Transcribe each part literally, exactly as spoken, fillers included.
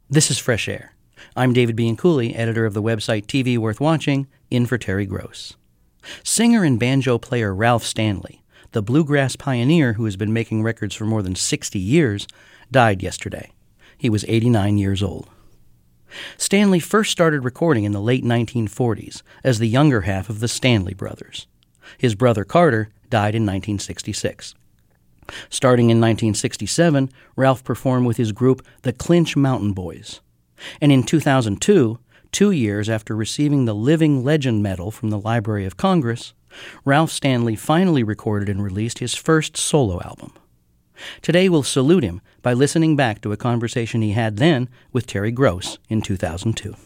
This is Fresh Air. I'm David Bianculli, editor of the website T V Worth Watching, in for Terry Gross. Singer and banjo player Ralph Stanley, the bluegrass pioneer who has been making records for more than sixty years, died yesterday. He was eighty-nine years old. Stanley first started recording in the late nineteen forties as the younger half of the Stanley Brothers. His brother Carter died in nineteen sixty-six. Starting in nineteen sixty-seven, Ralph performed with his group the Clinch Mountain Boys. And in two thousand two, two years after receiving the Living Legend Medal from the Library of Congress, Ralph Stanley finally recorded and released his first solo album. Today we'll salute him by listening back to a conversation he had then with Terry Gross in two thousand two.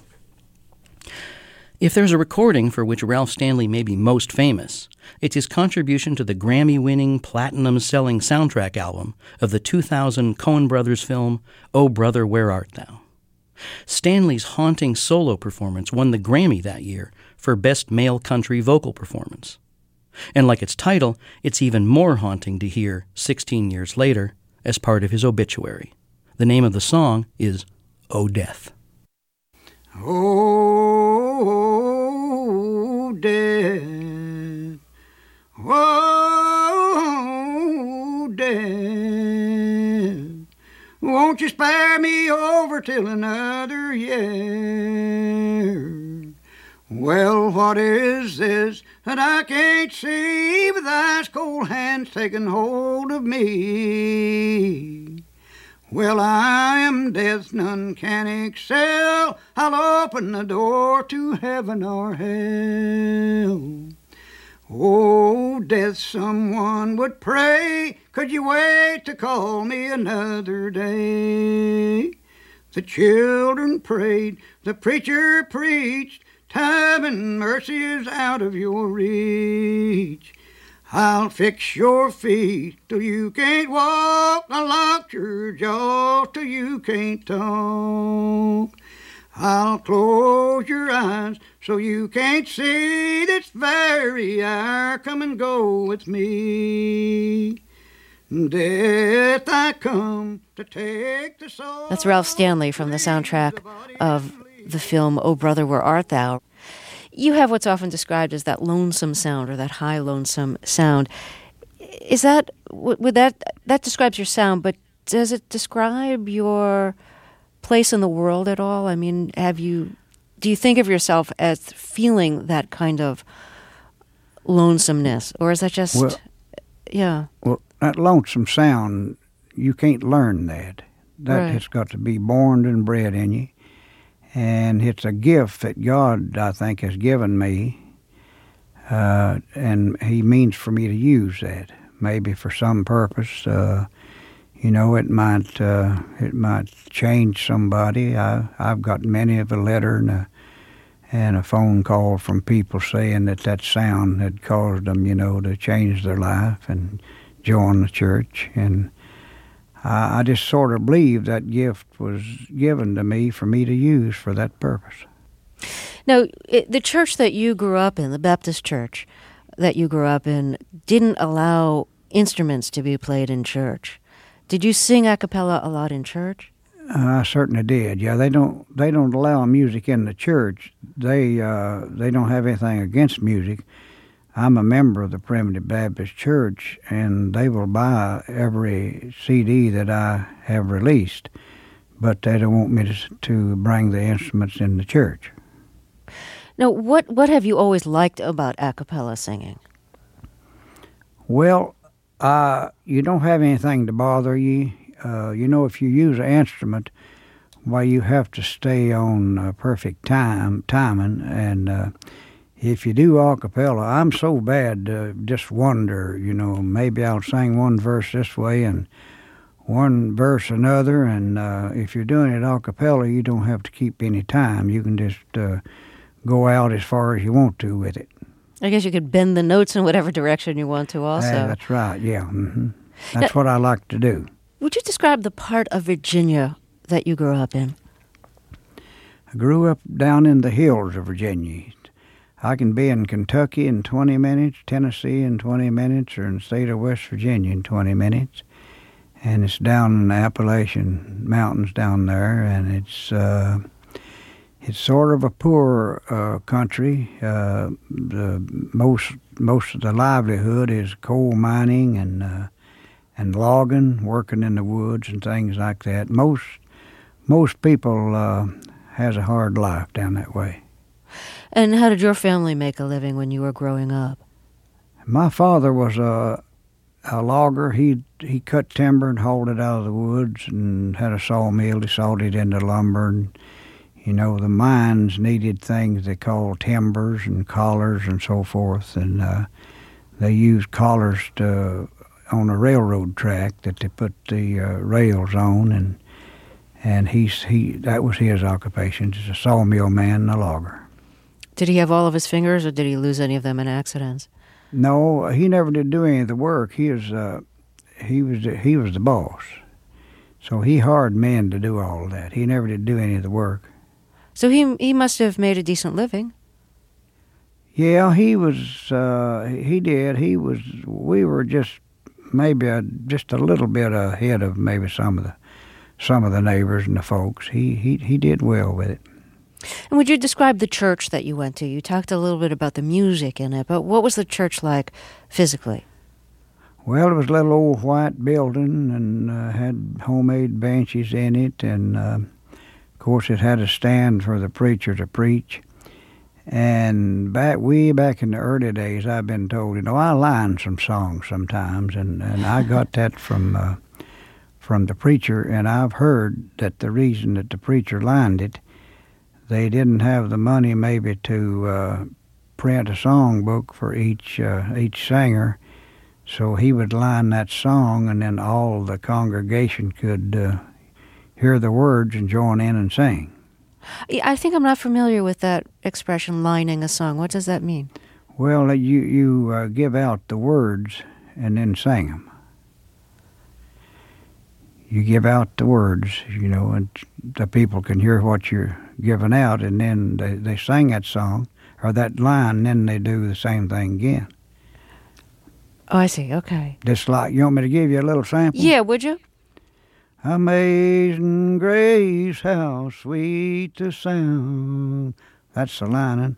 If there's a recording for which Ralph Stanley may be most famous, it's his contribution to the Grammy-winning, platinum-selling soundtrack album of the two thousand Coen Brothers film, Oh Brother, Where Art Thou? Stanley's haunting solo performance won the Grammy that year for Best Male Country Vocal Performance. And like its title, it's even more haunting to hear sixteen years later as part of his obituary. The name of the song is Oh Death. Oh, death, oh, death, won't you spare me over till another year? Well, what is this that I can't see with ice cold hands taking hold of me? Well, I am death, none can excel. I'll open the door to heaven or hell. Oh, death, someone would pray. Could you wait to call me another day? The children prayed, the preacher preached. Time and mercy is out of your reach. I'll fix your feet till you can't walk. I'll lock your jaw till you can't talk. I'll close your eyes so you can't see this very hour. Come and go with me. Death, I come to take the soul. That's Ralph Stanley from the soundtrack of the film Oh Brother, Where Art Thou? You have what's often described as that lonesome sound or that high lonesome sound. Is that, would that, that describes your sound, but does it describe your place in the world at all? I mean, have you, do you think of yourself as feeling that kind of lonesomeness, or is that just, well, yeah? Well, that lonesome sound, you can't learn that. That Right. has got to be born and bred in you. And it's a gift that God, I think, has given me, uh, and He means for me to use that, maybe for some purpose. Uh, you know, it might uh, it might change somebody. I, I've got many of a letter and a, and a phone call from people saying that that sound had caused them, you know, to change their life and join the church. And I just sort of believe that gift was given to me for me to use for that purpose. Now, it, the church that you grew up in, the Baptist church that you grew up in, didn't allow instruments to be played in church. Did you sing a cappella a lot in church? Uh, I certainly did. Yeah, they don't they don't allow music in the church. They uh, they don't have anything against music. I'm a member of the Primitive Baptist Church, and they will buy every C D that I have released, but they don't want me to, to bring the instruments in the church. Now, what, what have you always liked about a cappella singing? Well, uh, you don't have anything to bother you. Uh, you know, if you use an instrument, why, you have to stay on uh, perfect time, timing, and uh, if you do a cappella, I'm so bad to just wonder, you know, maybe I'll sing one verse this way and one verse another, and uh, if you're doing it a cappella, you don't have to keep any time. You can just uh, go out as far as you want to with it. I guess you could bend the notes in whatever direction you want to also. Yeah, that's right, yeah. Mm-hmm. That's now, what I like to do. Would you describe the part of Virginia that you grew up in? I grew up down in the hills of Virginia. I can be in Kentucky in twenty minutes, Tennessee in twenty minutes, or in the state of West Virginia in twenty minutes. and it's down in the Appalachian Mountains down there, and it's uh, it's sort of a poor uh, country. Uh, the most most of the livelihood is coal mining and uh, and logging, working in the woods and things like that. Most most people uh, has a hard life down that way. And how did your family make a living when you were growing up? My father was a a logger. He he cut timber and hauled it out of the woods and had a sawmill. He sawed it into lumber. And, you know, the mines needed things they call timbers and collars and so forth. And uh, they used collars to, on a railroad track that they put the uh, rails on. And and he's he that was his occupation, just a sawmill man and a logger. Did he have all of his fingers, or did he lose any of them in accidents? No, he never did do any of the work. He was uh, he was the, he was the boss, so he hired men to do all of that. He never did do any of the work. So he he must have made a decent living. Yeah, he was. Uh, he did. He was. We were just maybe a, just a little bit ahead of maybe some of the some of the neighbors and the folks. He he he did well with it. And would you describe the church that you went to? You talked a little bit about the music in it, but what was the church like physically? Well, it was a little old white building and uh, had homemade benches in it, and uh, of course it had a stand for the preacher to preach. And back way back in the early days, I've been told, you know, I line some songs sometimes, and, and I got that from uh, from the preacher, and I've heard that the reason that the preacher lined it, they didn't have the money maybe to uh, print a songbook for each uh, each singer, so he would line that song, and then all the congregation could uh, hear the words and join in and sing. I think I'm not familiar with that expression, lining a song. What does that mean? Well, you, you uh, give out the words and then sing them. You give out the words, you know, and the people can hear what you're giving out, and then they, they sing that song or that line, and then they do the same thing again. Oh, I see. Okay. Just like, you want me to give you a little sample? Yeah, would you? Amazing grace, how sweet the sound. That's the lining.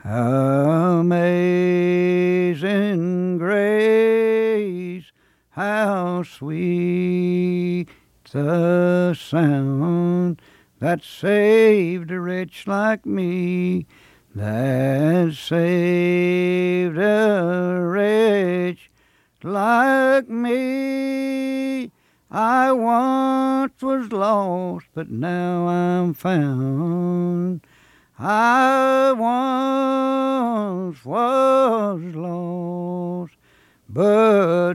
Amazing grace, how sweet the sound that saved a wretch like me, that saved a wretch like me. I once was lost, but now I'm found. I once was lost, but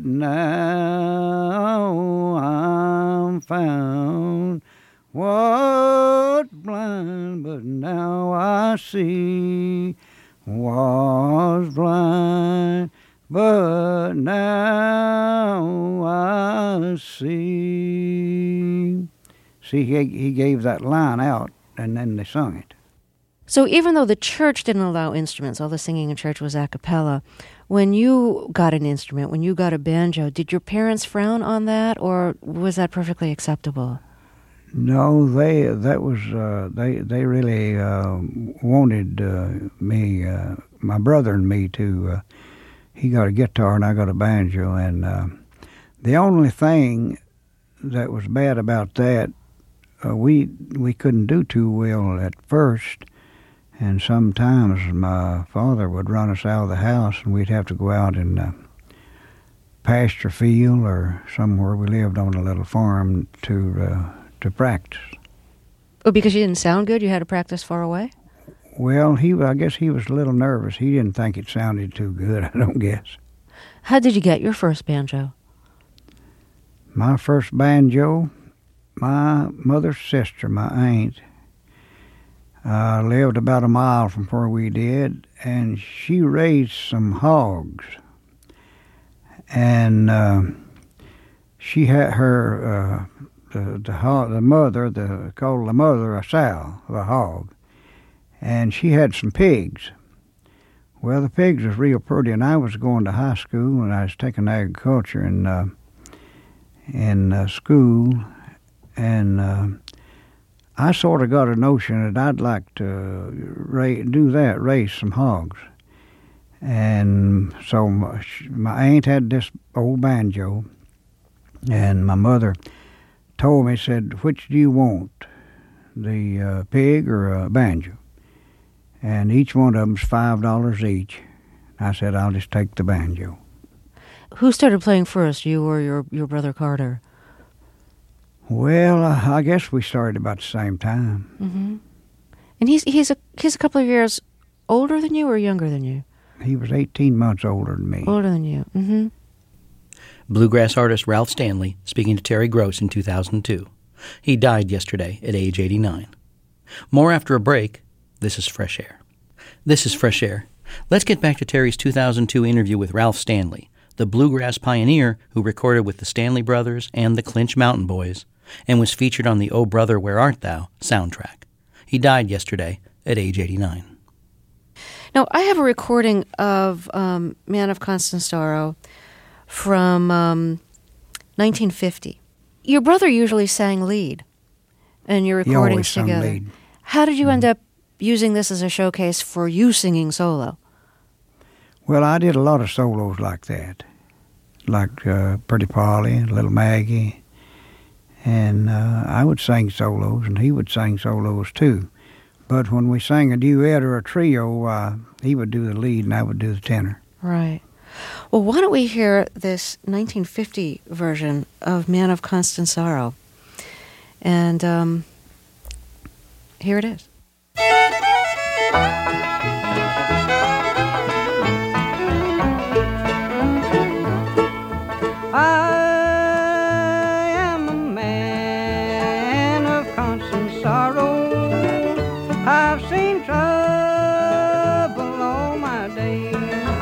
now I'm found. Was blind, but now I see. Was blind, but now I see. See, he, he gave that line out, and then they sung it. So even though the church didn't allow instruments, all the singing in church was a cappella, when you got an instrument, when you got a banjo, did your parents frown on that, or was that perfectly acceptable? No, they that was uh, they they really uh, wanted uh, me, uh, my brother and me to. Uh, he got a guitar and I got a banjo, and uh, the only thing that was bad about that, uh, we we couldn't do too well at first, and sometimes my father would run us out of the house, and we'd have to go out in the pasture field or somewhere. We lived on a little farm to. Uh, to practice. Oh, because you didn't sound good, you had to practice far away? Well, he I guess he was a little nervous. He didn't think it sounded too good, I don't guess. How did you get your first banjo? My first banjo, my mother's sister, my aunt, uh, lived about a mile from where we did, and she raised some hogs. And uh, she had her... Uh, The, the the mother, the called the mother a sow, a hog, and she had some pigs. Well, the pigs was real pretty, and I was going to high school, and I was taking agriculture, and uh, in uh, school, and uh, I sort of got a notion that I'd like to ra- do that, raise some hogs. And so my, my aunt had this old banjo, and my mother told me, said, which do you want, the uh, pig or a banjo? And each one of them's five dollars each. I said, I'll just take the banjo. Who started playing first, you or your, your brother Carter? Well, uh, I guess we started about the same time. Mm-hmm. And he's he's a he's a couple of years older than you or younger than you? He was eighteen months older than me. Older than you. Mm-hmm. Bluegrass artist Ralph Stanley speaking to Terry Gross in two thousand two. He died yesterday at age eighty-nine. More after a break. This is Fresh Air. This is Fresh Air. Let's get back to Terry's two thousand two interview with Ralph Stanley, the bluegrass pioneer who recorded with the Stanley Brothers and the Clinch Mountain Boys and was featured on the Oh Brother, Where Art Thou soundtrack. He died yesterday at age eighty-nine. Now, I have a recording of um, Man of Constant Sorrow from um, nineteen fifty. Your brother usually sang lead in your recordings he always sung together. Lead. How did you end up using this as a showcase for you singing solo? Well, I did a lot of solos like that, like uh, Pretty Polly, Little Maggie, and uh, I would sing solos, and he would sing solos too. But when we sang a duet or a trio, uh, he would do the lead and I would do the tenor. Right. Well, why don't we hear this nineteen fifty version of Man of Constant Sorrow? And um, here it is. I am a man of constant sorrow. I've seen trouble all my days.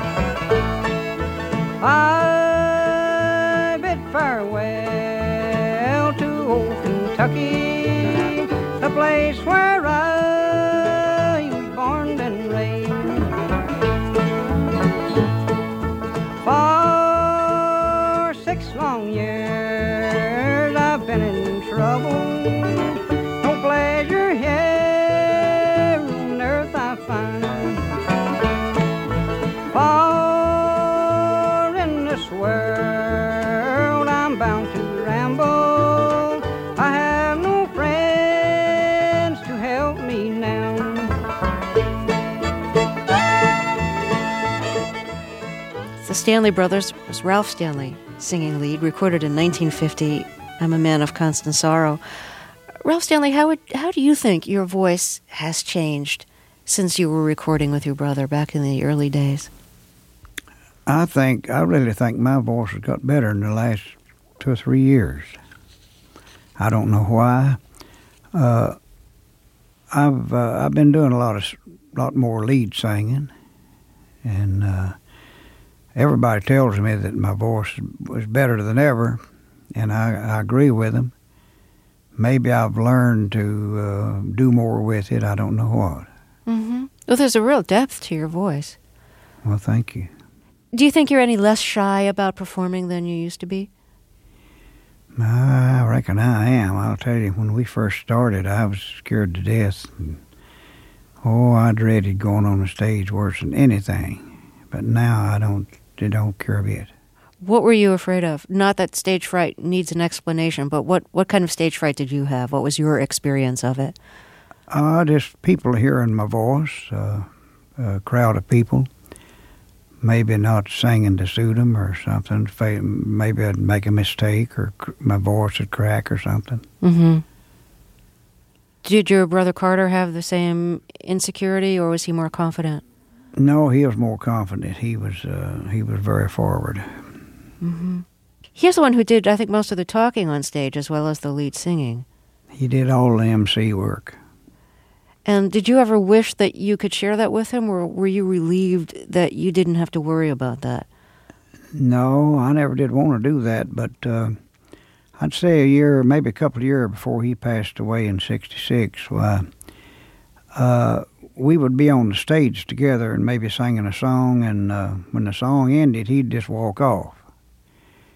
I bid farewell to old Kentucky, the place where I was born and raised. For six long years I've been in trouble. No pleasure here on earth I find. For in this world I'm bound to ramble. I have no friends to help me now. The Stanley Brothers was Ralph Stanley singing lead, recorded in nineteen fifty, I'm a Man of Constant Sorrow. Ralph Stanley, how would, how do you think your voice has changed since you were recording with your brother back in the early days? I think, I really think my voice has got better in the last two or three years. I don't know why. Uh, I've uh, I've been doing a lot of lot more lead singing, and uh, everybody tells me that my voice was better than ever, and I, I agree with them. Maybe I've learned to uh, do more with it. I don't know what. Mm-hmm. Well, there's a real depth to your voice. Well, thank you. Do you think you're any less shy about performing than you used to be? I reckon I am. I'll tell you, when we first started, I was scared to death. And, oh, I dreaded going on the stage worse than anything. But now I don't, I don't care a bit. What were you afraid of? Not that stage fright needs an explanation, but what, what kind of stage fright did you have? What was your experience of it? Uh, just people hearing my voice, uh, a crowd of people, maybe not singing to suit them or something. Maybe I'd make a mistake or my voice would crack or something. Mm-hmm. Did your brother Carter have the same insecurity, or was he more confident? No, he was more confident. He was uh, he was very forward. Mm-hmm. He's the one who did, I think, most of the talking on stage as well as the lead singing. He did all the M C work. And did you ever wish that you could share that with him, or were you relieved that you didn't have to worry about that? No, I never did want to do that, but uh, I'd say a year, maybe a couple of years before he passed away in sixty-six, why, uh, we would be on the stage together and maybe singing a song, and uh, when the song ended, he'd just walk off.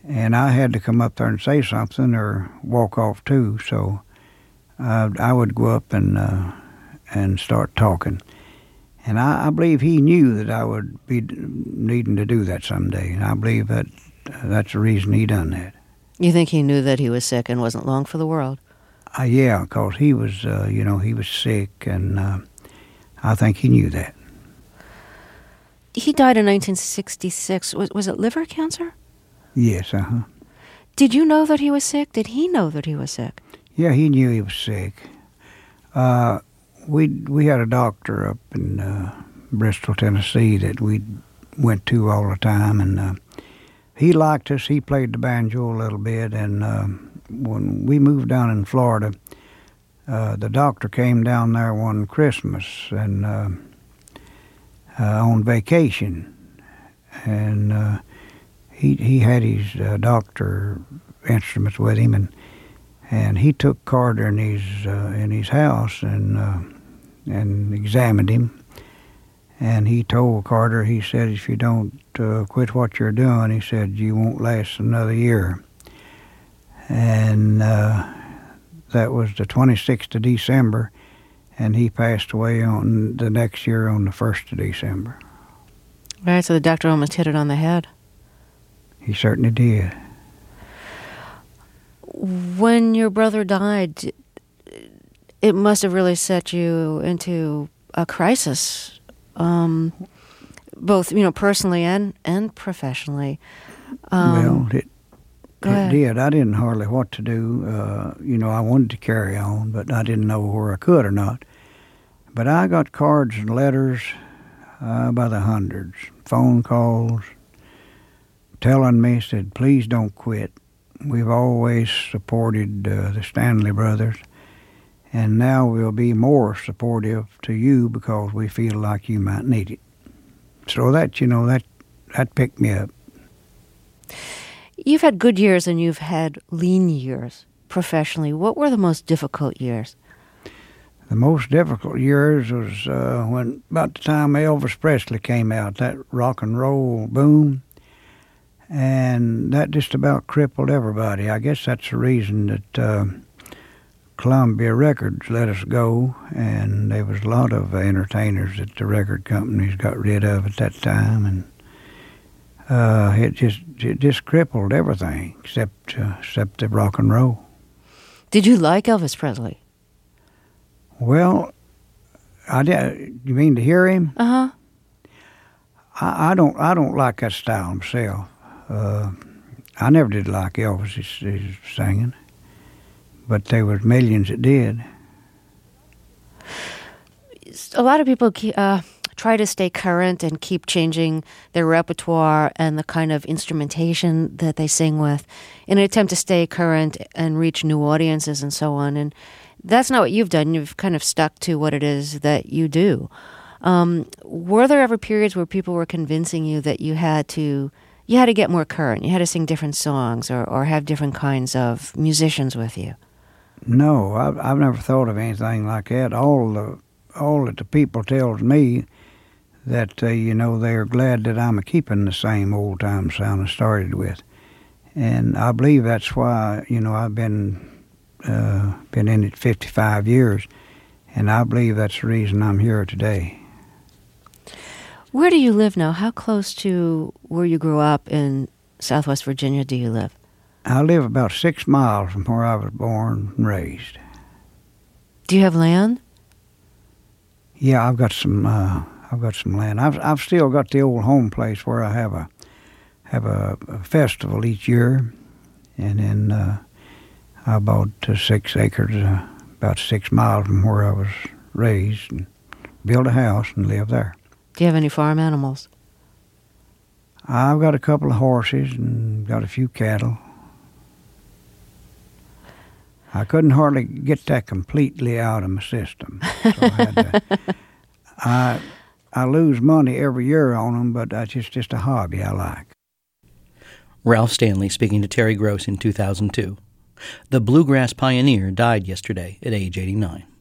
And I had to come up there and say something or walk off too. So uh, I would go up and uh, and start talking. And I, I believe he knew that I would be needing to do that someday. And I believe that uh, that's the reason he done that. You think he knew that he was sick and wasn't long for the world? Uh, yeah, because he was, uh, you know, he was sick, and uh, I think he knew that. He died in nineteen sixty-six. Was, was it liver cancer? Yes, uh-huh. Did you know that he was sick? Did he know that he was sick? Yeah, he knew he was sick. Uh, we we had a doctor up in uh, Bristol, Tennessee that we went to all the time, and uh, he liked us. He played the banjo a little bit, and uh, when we moved down in Florida, uh, the doctor came down there one Christmas and uh, uh, on vacation, and uh, he he had his uh, doctor instruments with him, and and he took Carter in his uh, in his house and uh, and examined him, and he told Carter, he said, if you don't uh, quit what you're doing, he said, you won't last another year. And uh, that was the twenty-sixth of December, and he passed away on the next year on the first of December. Right, so the doctor almost hit it on the head. He certainly did. When your brother died, it must have really set you into a crisis, um, both, you know, personally and, and professionally. Um, well, it, Go it ahead. did. I didn't hardly what to do. Uh, you know, I wanted to carry on, but I didn't know where I could or not. But I got cards and letters uh, by the hundreds, phone calls, telling me, said, please don't quit. We've always supported uh, the Stanley brothers, and now we'll be more supportive to you because we feel like you might need it. So that, you know, that that picked me up. You've had good years and you've had lean years professionally. What were the most difficult years? The most difficult years was uh, when about the time Elvis Presley came out, that rock and roll boom. And that just about crippled everybody. I guess that's the reason that uh, Columbia Records let us go, and there was a lot of entertainers that the record companies got rid of at that time, and uh, it just it just crippled everything except uh, except the rock and roll. Did you like Elvis Presley? Well, I did. You mean to hear him? Uh huh. I, I don't. I don't like that style myself. Uh, I never did like Elvis his, his singing, but there was millions that did. A lot of people uh, try to stay current and keep changing their repertoire and the kind of instrumentation that they sing with in an attempt to stay current and reach new audiences and so on. And that's not what you've done. You've kind of stuck to what it is that you do. Um, were there ever periods where people were convincing you that you had to You had to get more current. You had to sing different songs or, or have different kinds of musicians with you? No, I've, I've never thought of anything like that. All the all that the people tells me that, uh, you know, they're glad that I'm keeping the same old-time sound I started with. And I believe that's why, you know, I've been, uh, been in it fifty-five years, and I believe that's the reason I'm here today. Where do you live now? How close to where you grew up in Southwest Virginia do you live? I live about six miles from where I was born and raised. Do you have land? Yeah, I've got some. Uh, I've got some land. I've I've still got the old home place where I have a have a, a festival each year, and then uh, I bought uh, six acres, uh, about six miles from where I was raised, and built a house and live there. Do you have any farm animals? I've got a couple of horses and got a few cattle. I couldn't hardly get that completely out of my system. So I, had to, I, I lose money every year on them, but that's just, just a hobby I like. Ralph Stanley speaking to Terry Gross in two thousand two. The bluegrass pioneer died yesterday at age eighty-nine.